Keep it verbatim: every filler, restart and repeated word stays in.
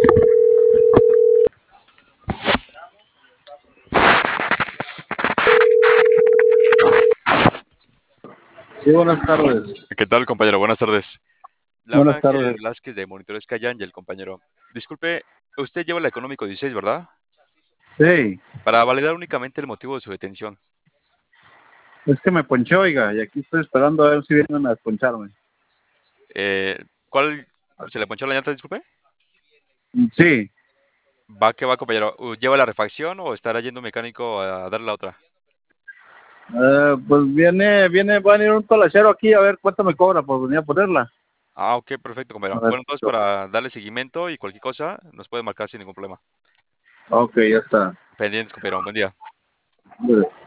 Sí, buenas tardes. ¿Qué tal, compañero? Buenas tardes. Le habla Buenas Ángel tardes. Velázquez de Monitores el compañero. Disculpe, usted lleva la Económico dieciséis, ¿verdad? Sí, Para validar únicamente el motivo de su detención. es que me ponchó, oiga, y aquí estoy esperando a ver si vienen a desponcharme. Eh, ¿Cuál se le ponchó la llanta, disculpe? Sí, Va que va, compañero. Uh, ¿Lleva la refacción o estará yendo un mecánico a darle la otra? eh, pues viene, viene, va a venir un talachero aquí a ver cuánto me cobra por venir a ponerla. Ah, ok, perfecto, A compañero. ver, Bueno, entonces yo- para darle seguimiento y cualquier cosa, nos puede marcar sin ningún problema. ok, ya está. Pendientes, compañero. Buen día.